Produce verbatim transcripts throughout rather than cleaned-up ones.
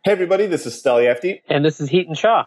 Hey everybody, this is Steli Efti. And this is Heaton Shaw.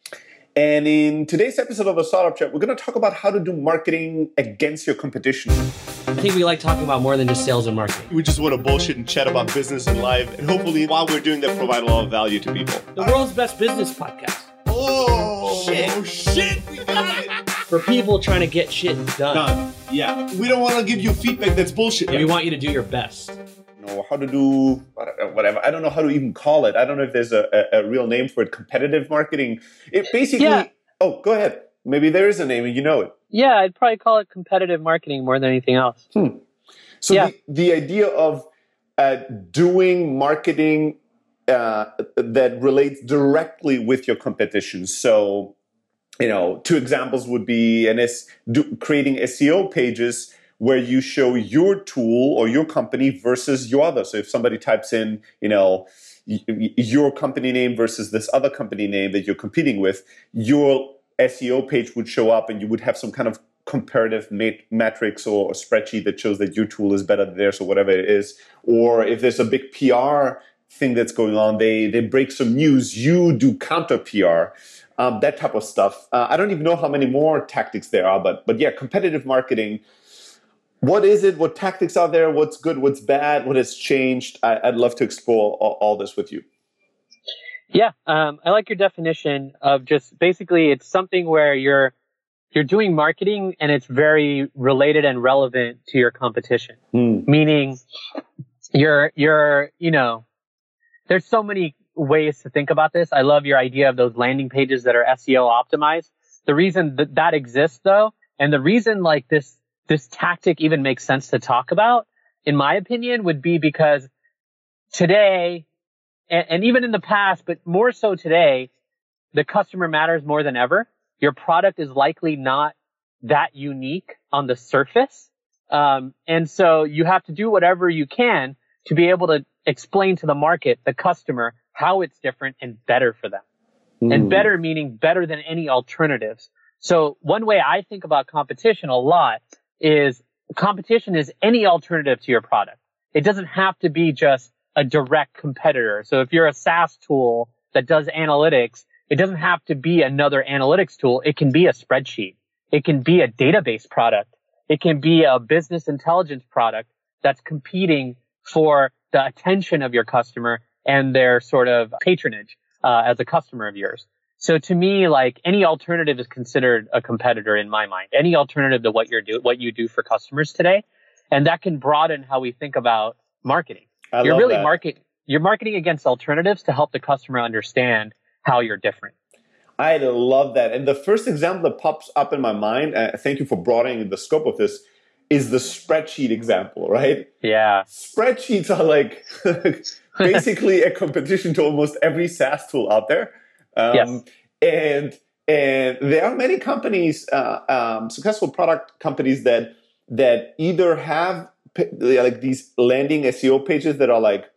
And in today's episode of the Startup Chat, we're going to talk about how to do marketing against your competition. I think we like talking about more than just sales and marketing. We just want to bullshit and chat about business and life. And hopefully, while we're doing that, provide a lot of value to people. The world's best business podcast. Oh, shit. Oh, shit. We got it. For people trying to get shit done. Done. Yeah. We don't want to give you feedback that's bullshit. And we want you to do your best. Know how to do whatever. I don't know how to even call it. I don't know if there's a, a, a real name for it. Competitive marketing. It basically, yeah. Oh, go ahead. Maybe there is a name and you know it. Yeah, I'd probably call it competitive marketing more than anything else. Hmm. So yeah. the, the idea of uh, doing marketing uh, that relates directly with your competition. So, you know, two examples would be an S, do, creating S E O pages where you show your tool or your company versus your other. So if somebody types in, you know, y- your company name versus this other company name that you're competing with, your S E O page would show up and you would have some kind of comparative mat- matrix or a spreadsheet that shows that your tool is better than theirs or whatever it is. Or if there's a big P R thing that's going on, they, they break some news, you do counter P R. Um, that type of stuff. Uh, I don't even know how many more tactics there are, but but yeah, competitive marketing. What is it? What tactics are there? What's good? What's bad? What has changed? I, I'd love to explore all, all this with you. Yeah, um, I like your definition of just basically it's something where you're you're doing marketing and it's very related and relevant to your competition. Mm. Meaning, you're you're you know, there's so many ways to think about this. I love your idea of those landing pages that are S E O optimized. The reason that that exists, though, and the reason like this. This tactic even makes sense to talk about, in my opinion, would be because today, and, and even in the past, but more so today, the customer matters more than ever. Your product is likely not that unique on the surface. Um, and so you have to do whatever you can to be able to explain to the market, the customer, how it's different and better for them. Mm. And better meaning better than any alternatives. So one way I think about competition a lot is competition is any alternative to your product. It doesn't have to be just a direct competitor. So if you're a SaaS tool that does analytics, it doesn't have to be another analytics tool. It can be a spreadsheet. It can be a database product. It can be a business intelligence product that's competing for the attention of your customer and their sort of patronage uh, as a customer of yours. So to me, like any alternative is considered a competitor in my mind. Any alternative to what you're do, what you do for customers today, and that can broaden how we think about marketing. I you're love really that. market. You're marketing against alternatives to help the customer understand how you're different. I love that. And the first example that pops up in my mind, uh, thank you for broadening the scope of this, is the spreadsheet example, right? Yeah. Spreadsheets are like basically a competition to almost every SaaS tool out there. Um, yes. And and there are many companies, uh, um, successful product companies that that either have like these landing S E O pages that are like,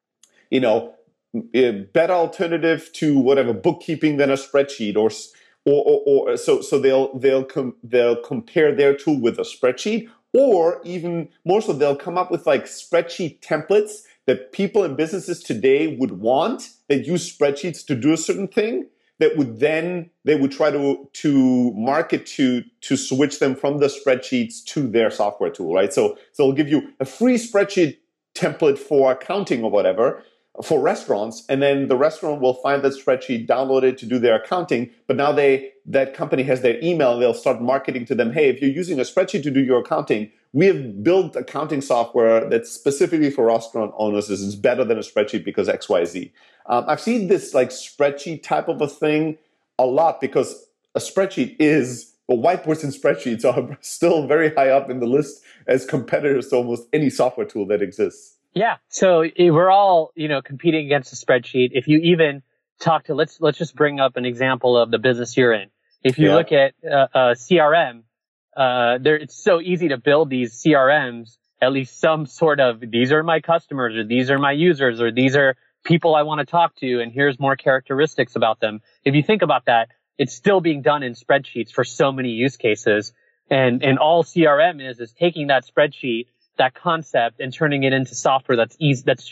you know, a better alternative to whatever bookkeeping than a spreadsheet, or or or, or so so they'll they'll com- they'll compare their tool with a spreadsheet, or even more so they'll come up with like spreadsheet templates that people in businesses today would want, that use spreadsheets to do a certain thing, that would then, they would try to to market to to switch them from the spreadsheets to their software tool, right? So, so they'll give you a free spreadsheet template for accounting or whatever, for restaurants, and then the restaurant will find that spreadsheet, download it to do their accounting, but now they that company has their email, and they'll start marketing to them, hey, if you're using a spreadsheet to do your accounting, we have built accounting software that's specifically for restaurant owners. This is better than a spreadsheet because X, Y, Z. Um, I've seen this like spreadsheet type of a thing a lot because a spreadsheet is, well, whiteboards and spreadsheets are still very high up in the list as competitors to almost any software tool that exists. Yeah. So we're all, you know, competing against a spreadsheet. If you even talk to, let's, let's just bring up an example of the business you're in. If you yeah. look at uh, uh, C R M, uh, there, it's so easy to build these C R Ms, at least some sort of, these are my customers, or these are my users, or these are people I want to talk to, and here's more characteristics about them. If you think about that, it's still being done in spreadsheets for so many use cases. And, and all C R M is, is taking that spreadsheet, that concept, and turning it into software that's easy, that's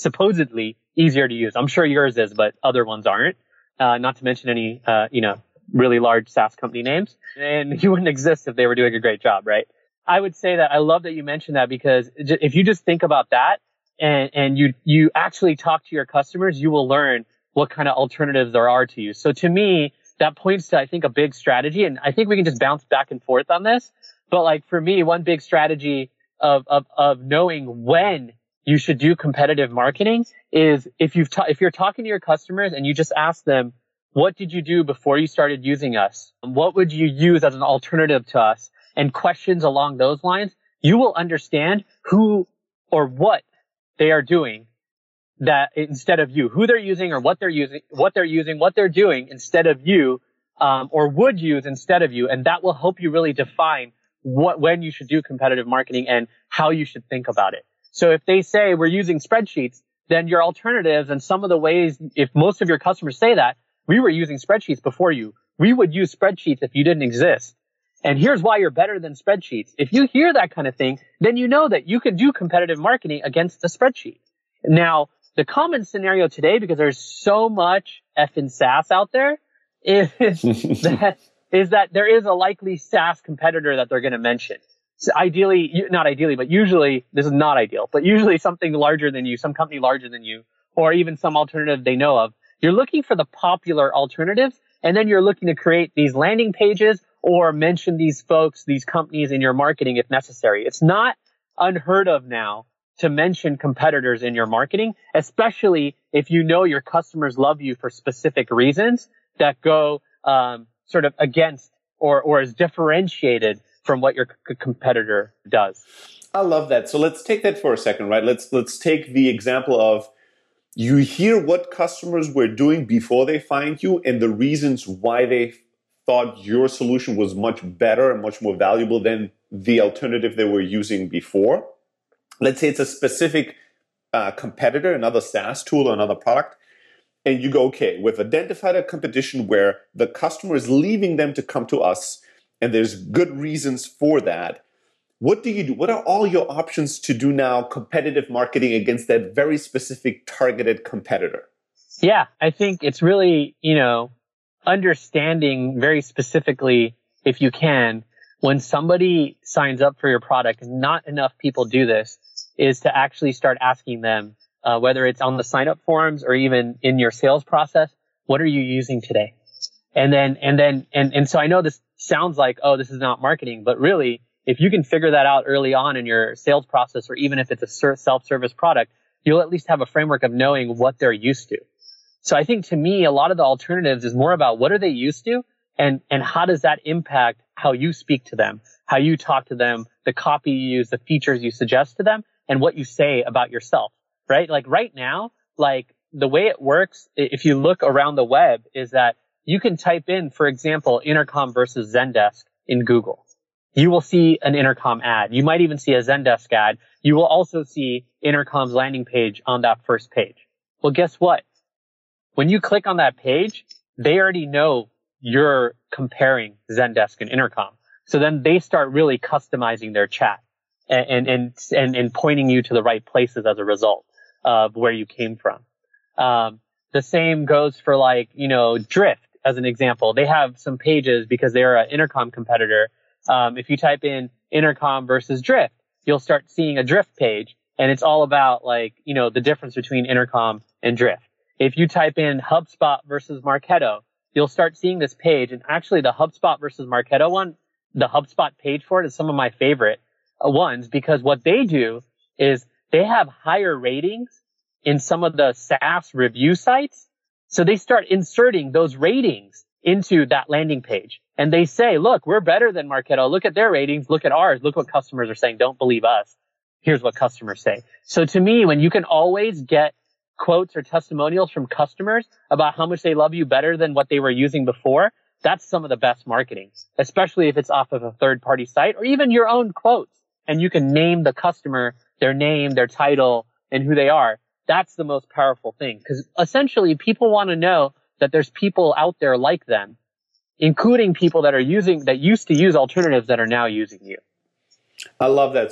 supposedly easier to use. I'm sure yours is, but other ones aren't. Uh, not to mention any, uh, you know, really large SaaS company names. And you wouldn't exist if they were doing a great job, right? I would say that I love that you mentioned that, because if you just think about that and, and you, you actually talk to your customers, you will learn what kind of alternatives there are to you. So to me, that points to, I think, a big strategy. And I think we can just bounce back and forth on this. But like for me, one big strategy of, of, of knowing when you should do competitive marketing is if you've ta- if you're talking to your customers and you just ask them, what did you do before you started using us? What would you use as an alternative to us? And questions along those lines, you will understand who or what they are doing that instead of you, who they're using or what they're using, what they're using, what they're doing instead of you, um, or would use instead of you. And that will help you really define what, when you should do competitive marketing and how you should think about it. So if they say we're using spreadsheets, then your alternatives and some of the ways, if most of your customers say that, we were using spreadsheets before you. We would use spreadsheets if you didn't exist. And here's why you're better than spreadsheets. If you hear that kind of thing, then you know that you can do competitive marketing against the spreadsheet. Now, the common scenario today, because there's so much effing SaaS out there, is that, is that there is a likely SaaS competitor that they're going to mention. So ideally, not ideally, but usually, this is not ideal, but usually something larger than you, some company larger than you, or even some alternative they know of. You're looking for the popular alternatives, and then you're looking to create these landing pages or mention these folks, these companies in your marketing if necessary. It's not unheard of now to mention competitors in your marketing, especially if you know your customers love you for specific reasons that go um, sort of against or, or is differentiated from what your c- competitor does. I love that. So let's take that for a second, right? Let's let's take the example of you hear what customers were doing before they find you and the reasons why they thought your solution was much better and much more valuable than the alternative they were using before. Let's say it's a specific uh, competitor, another SaaS tool or another product, and you go, okay, we've identified a competition where the customer is leaving them to come to us, and there's good reasons for that. What do you do? What are all your options to do now competitive marketing against that very specific targeted competitor? Yeah, I think it's really, you know, understanding very specifically, if you can, when somebody signs up for your product, and not enough people do this, is to actually start asking them, uh, whether it's on the sign-up forms or even in your sales process, what are you using today? And then, and then, and, and so I know this sounds like, oh, this is not marketing, but really, if you can figure that out early on in your sales process, or even if it's a self-service product, you'll at least have a framework of knowing what they're used to. So I think to me, a lot of the alternatives is more about what are they used to and, and how does that impact how you speak to them, how you talk to them, the copy you use, the features you suggest to them, and what you say about yourself, right? Like right now, like the way it works, if you look around the web, is that you can type in, for example, Intercom versus Zendesk in Google. You will see an Intercom ad. You might even see a Zendesk ad. You will also see Intercom's landing page on that first page. Well, guess what? When you click on that page, they already know you're comparing Zendesk and Intercom. So then they start really customizing their chat and, and, and, and pointing you to the right places as a result of where you came from. Um, the same goes for like, you know, Drift as an example. They have some pages because they're an Intercom competitor. Um, if you type in Intercom versus Drift, you'll start seeing a Drift page, and it's all about like, you know, the difference between Intercom and Drift. If you type in HubSpot versus Marketo, you'll start seeing this page. And actually the HubSpot versus Marketo one, the HubSpot page for it is some of my favorite ones, because what they do is they have higher ratings in some of the SaaS review sites. So they start inserting those ratings into that landing page. And they say, look, we're better than Marketo. Look at their ratings. Look at ours. Look what customers are saying. Don't believe us. Here's what customers say. So to me, when you can always get quotes or testimonials from customers about how much they love you better than what they were using before, that's some of the best marketing, especially if it's off of a third party site or even your own quotes. And you can name the customer, their name, their title, and who they are. That's the most powerful thing, because essentially people want to know that there's people out there like them, including people that are using, that used to use alternatives that are now using you. I love that. So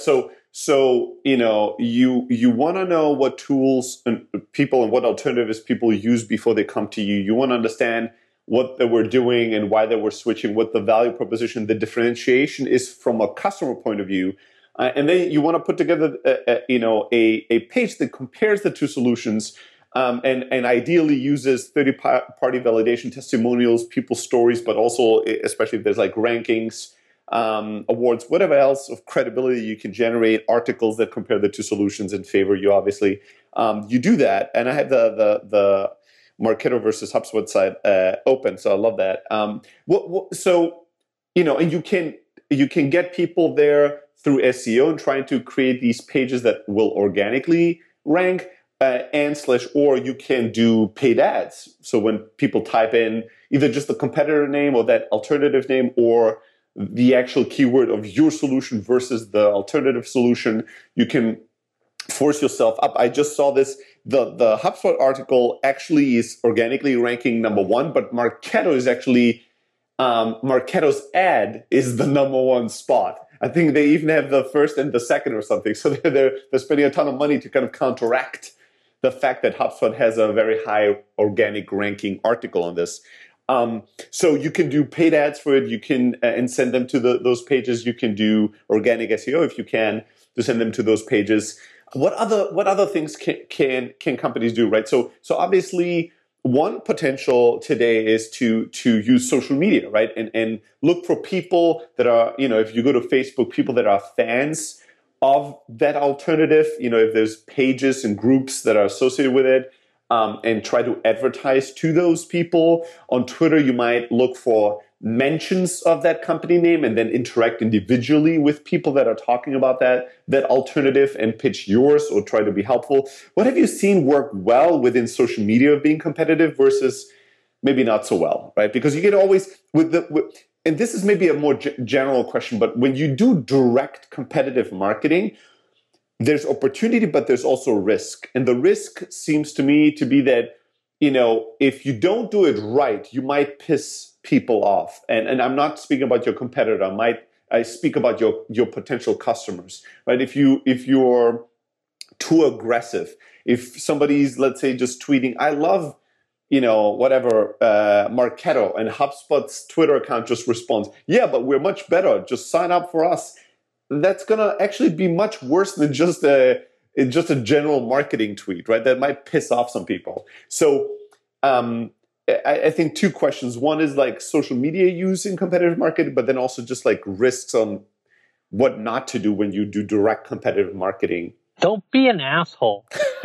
So, you know, you you want to know what tools and people and what alternatives people use before they come to you. You want to understand what they were doing and why they were switching, what the value proposition, the differentiation is from a customer point of view. Uh, and then you want to put together, a, a, you know, a, a page that compares the two solutions um, and, and ideally uses third-party validation, testimonials, people's stories, but also, especially if there's like rankings, um, awards, whatever else of credibility you can generate, articles that compare the two solutions and favor you, obviously. Um, you do that. And I have the the the Marketo versus HubSpot site uh, open, so I love that. Um, what, what, so, you know, and you can you can get people there through S E O and trying to create these pages that will organically rank, uh, and slash, or you can do paid ads. So when people type in either just the competitor name or that alternative name or the actual keyword of your solution versus the alternative solution, you can force yourself up. I just saw this. The, the HubSpot article actually is organically ranking number one, but Marketo is actually, um, Marketo's ad is the number one spot. I think they even have the first and the second or something. So they're, they're, they're spending a ton of money to kind of counteract the fact that HubSpot has a very high organic ranking article on this. Um, so you can do paid ads for it. You can uh, and send them to the, those pages. You can do organic S E O if you can to send them to those pages. What other what other things can can can companies do, right? So so obviously one potential today is to to use social media, right? And and look for people that are, you know, if you go to Facebook, people that are fans of that alternative, you know, if there's pages and groups that are associated with it, um, and try to advertise to those people. On Twitter, you might look for mentions of that company name and then interact individually with people that are talking about that, that alternative and pitch yours or try to be helpful. What have you seen work well within social media of being competitive versus maybe not so well, right? Because you can always, with the, with, and this is maybe a more g- general question, but when you do direct competitive marketing, there's opportunity, but there's also risk. And the risk seems to me to be that, you know, if you don't do it right, you might piss people off. And, and I'm not speaking about your competitor. I might, I speak about your, your potential customers, right? If you, if you're too aggressive, if somebody's, let's say, just tweeting, I love, you know, whatever, uh, Marketo, and HubSpot's Twitter account just responds, yeah, but we're much better. Just sign up for us. That's going to actually be much worse than just a, just a general marketing tweet, right? That might piss off some people. So, um, I, I think two questions. One is like social media use in competitive marketing, but then also just like risks on what not to do when you do direct competitive marketing. Don't be an asshole.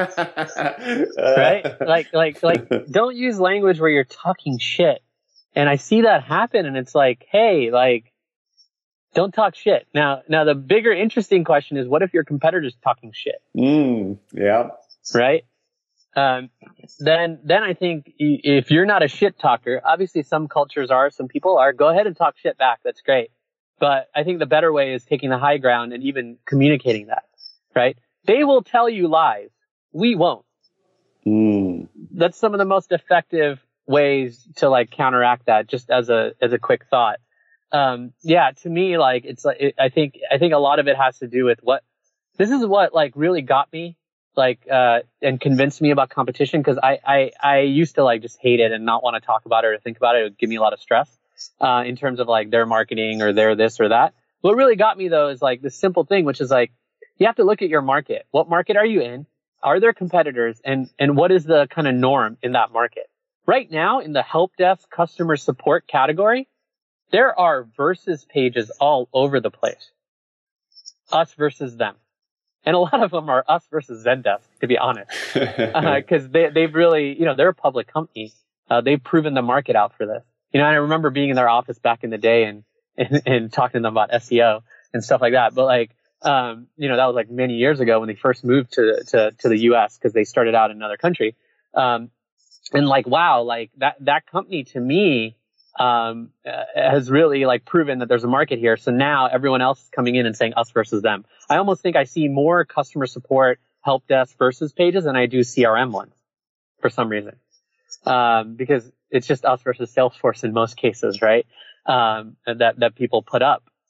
Right? Like, like, like, don't use language where you're talking shit. And I see that happen, and it's like, hey, like, don't talk shit. Now, now the bigger interesting question is, what if your competitor's talking shit? Mm, yeah. Right? Um, then, then I think if you're not a shit talker, obviously some cultures are, some people are, go ahead and talk shit back. That's great. But I think the better way is taking the high ground and even communicating that, right? They will tell you lies. We won't. Mm. That's some of the most effective ways to like counteract that, just as a, as a quick thought. Um, yeah, to me, like, it's like, it, I think, I think a lot of it has to do with what, this is what like really got me, like, uh, and convinced me about competition. Cause I, I, I used to like just hate it and not want to talk about it or think about it. It would give me a lot of stress, uh, in terms of like their marketing or their this or that. What really got me though is like this simple thing, which is like, you have to look at your market. What market are you in? Are there competitors? And, and what is the kind of norm in that market? Right now in the help desk customer support category, there are versus pages all over the place. Us versus them. And a lot of them are us versus Zendesk, to be honest. uh, Cause they, they've really, you know, they're a public company. Uh, they've proven the market out for this. You know, and I remember being in their office back in the day and, and, and talking to them about S E O and stuff like that. But like, um, you know, that was like many years ago when they first moved to, to, to the U S because they started out in another country. Um, and like, wow, like that, that company to me, um, uh, has really like proven that there's a market here. So now everyone else is coming in and saying us versus them. I almost think I see more customer support help desk versus pages than I do C R M ones for some reason. Um, because it's just us versus Salesforce in most cases, right? Um, that, that people put up.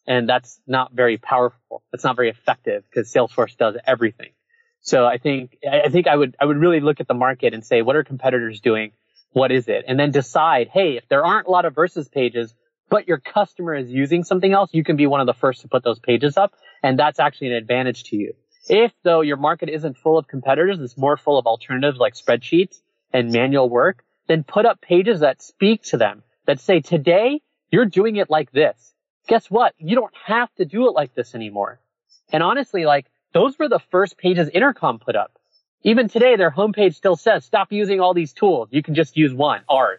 And that's not very powerful. That's not very effective because Salesforce does everything. So I think, I think I would, I would really look at the market and say, what are competitors doing? What is it? And then decide, hey, if there aren't a lot of versus pages, but your customer is using something else, you can be one of the first to put those pages up. And that's actually an advantage to you. If though your market isn't full of competitors, it's more full of alternatives like spreadsheets and manual work, then put up pages that speak to them, that say, today you're doing it like this. Guess what? You don't have to do it like this anymore. And honestly, like those were the first pages Intercom put up. Even today, their homepage still says, stop using all these tools. You can just use one, ours.